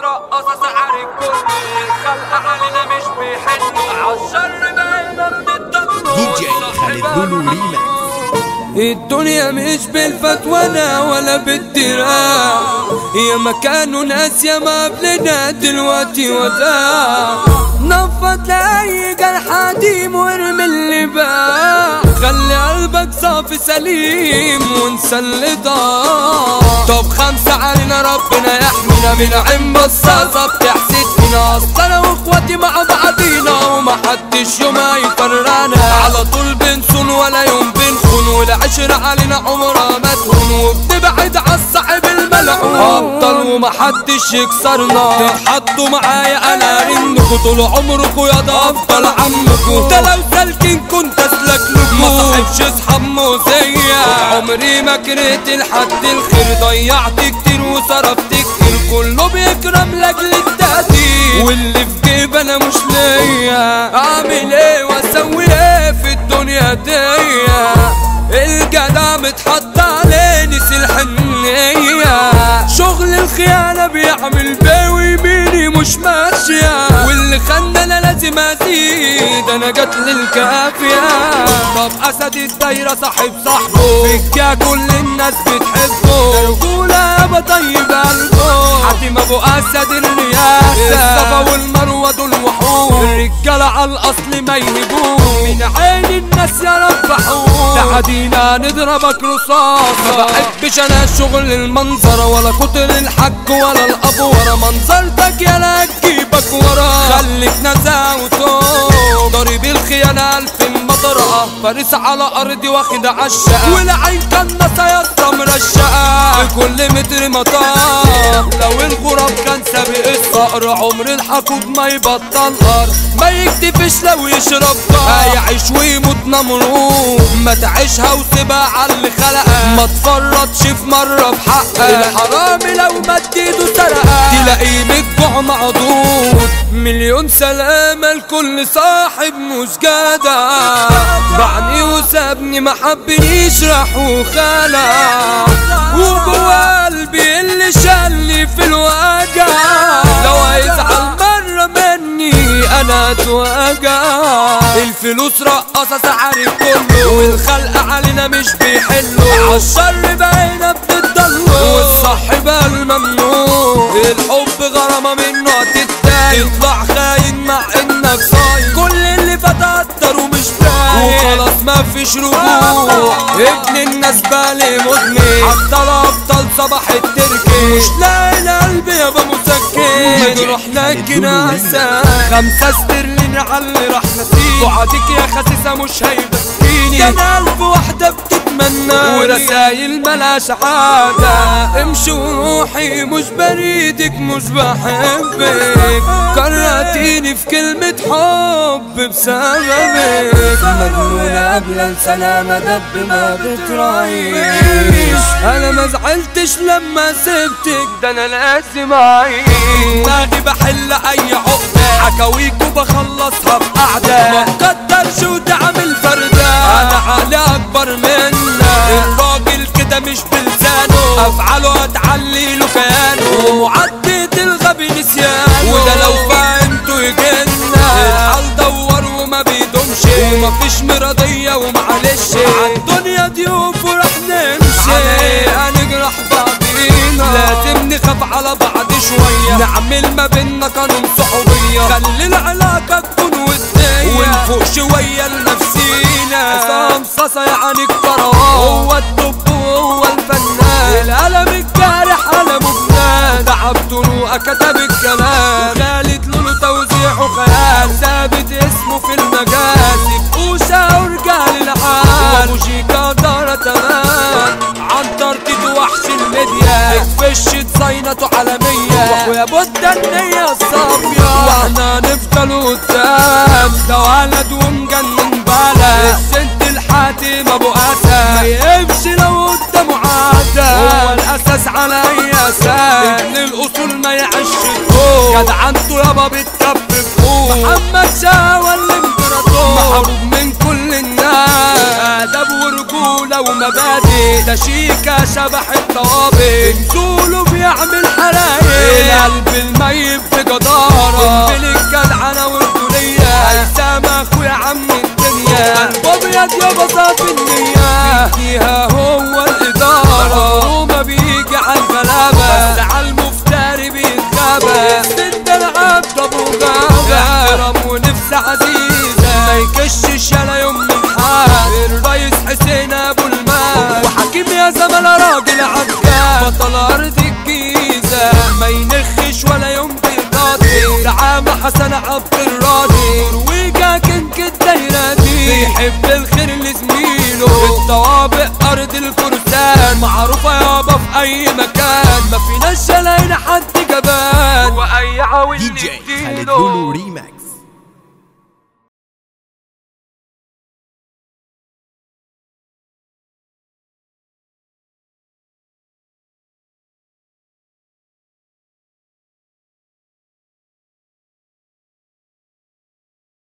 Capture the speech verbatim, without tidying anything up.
رقصة سعر الكل، الخلق علينا مش بيحلوا، عالشر بقينا بنتضلوا. دي جي خالد لولو ريماكس. الدنيا مش بالفتوانة ولا بالدراع، هي مكانه ناس ياما قبلنا دلوقتي وداع. نفض لأي جرح قديم وارمي اللي باع، خلي قلبك صافي سليم وانسى اللي ضاع. طب خمسة علينا ربنا يحمينا من عين بصاصة بتحسد فينا، اصل انا واخواتي مع بعضينا ومحدش يوم هيفرقنا، على طول بنصون ولا يوم بنخون، والعشرة علينا عمرها ما تهون، وبنبعد عالصاحب الملعون ابطال ومحدش يكسرنا. تتحطوا معايا انا رنكوا طول عمركوا يا ده افضل عمكوا، ده لو سالكين كنت اسلك لكوا، ما صاحبش اصحاب موزية. عمري ما كرهت لحد الخير، ضيعت كتير وصرفت كتير، كله بيكرم لاجل التقدير، واللي في جيب انا مش ليا. اعمل ايه واسوي ايه في الدنيا دي، الجدع متحط عليه نسي الحنية، شغل الخيانة بيعمل بيه ويميني مش ماشية، واللي خلنا انا لازم ازيد انا جات للكافية. طب اسد الدايرة صاحب صاحبه، فيكا كل الناس بتحبه، ده رجولة يابا طيب قلبه، حاتم ابو اسد الرياسة، الصفا والمروة دول وحوش، الرجالة على الاصل ما يهبوش، من عين الناس يا رب حوش، تعدينا نضربك رصاصة. ما بحبش انا شغل المنظرة ولا كتر الحج ولا الابورة، منظرتك يالا تجيبك ورا، خليك نزاهة وتوب، ضريب الخيانة الف المطرقة، فارس على ارضي واخد عالشقة، والعين كنصة يسطا مرشقة، في كل متر مطار، لو الغراب كان سابق الصقر، عمر الحقود ما يبطل قر، ما يكتفش لو يشرب طار، هيعيش ويموت نمرود، ما تعيشها وسيبها عاللي خلقها، ما تفرطش في مرة بحقها، الحرامي لو مد ايده سرقها، تلاقيه من الجوع معضود. مليون سلامة لكل صاحب مش جدع، باعني وسابني ما حبنيش راح وخلع، وجوا قلبي اللي شالني في الوجع، لو هيزعل مرة مني انا اتوجع. الفلوس رقصة سعر الكل، والخلق علينا مش بيحلوا، عالشر بقينا بنتضلوا، والصح بقى الممنوع، الحب غرامة منه هتتضايق، تطلع خاين مع انك صايم، كل اللي فات قدر ومش فايق، وخلاص مفيش رجوع، ابن الناس بالي مدمن، حتى الابطال صباح التركي، مش لاقي القلب يابا مسكن، مجروح لكن اسى، خمسة استرلين عاللي راح نسيني، وعدك يا خسيسة مش هيبكيني، ده انا قلب واحدة بتتمنى، ورسايل ملاش عادة، امشي وروحي مش بريدك مش بحبك، كرهتيني في كلمة حب بسببك، مجنونة قبل السلامة دب ما بتراعيش، انا ما زعلتش لما سبتك، ده انا لازم اعيش، دماغي بحل اي عقدة، حكاويك وبخلصها بقعدة، ما تقدرش وتعمل فردة، انا عقلي اكبر منك، الراجل كده مش بلسانه، افعاله هتعلي له كيانه، ومعدة الغبي نسيانه، وده لو فهمته يجنة، الحال دور وما بيدومش، ومفيش مرضية ومعلش، عالدنيا ضيوف ورح نمشي، على هنجرح بعضينا، لازم نخاف على بعض شوية، نعمل ما بينا قانون صحوبية، خلي العلاقة تكون ودية، ونفوق شوية لنفسينا، عصام صاصة يعني الكروان، هو الدب وهو الفنان، القلم الجارح قلمه بنان، تعب طرقه كتب الكلام، وخالد لولو توزيعه خيال، ثابت اسمه في المجال، بقوشة ورجال العال، وابو شيكا دارة تمام، عنتر تيتو وحش الميديا، اتفشت زينته عالمية، واخويا بودة النية الصافية، واحنا نفضل قدام، ده ولد ومجنن بلد، السنت الحاتم ابو اسد، ما يقفش لو قدامه عادة، هو الاساس على اي اساس، ابن الاصول ما يعيش الكون، جدعنته يابا بتكفي فوق، محمد شاوى الامبراطور، محبوب من كل الناس، ادب ورجولة ومبادئ، ده شيكا شبح الطوابق، نزوله بيعمل حرايق، قلب الميت بجدارة قنبل الجدعنة والدنيا هيثم اخويا عم الدنيا قلب ابيض يابا صافي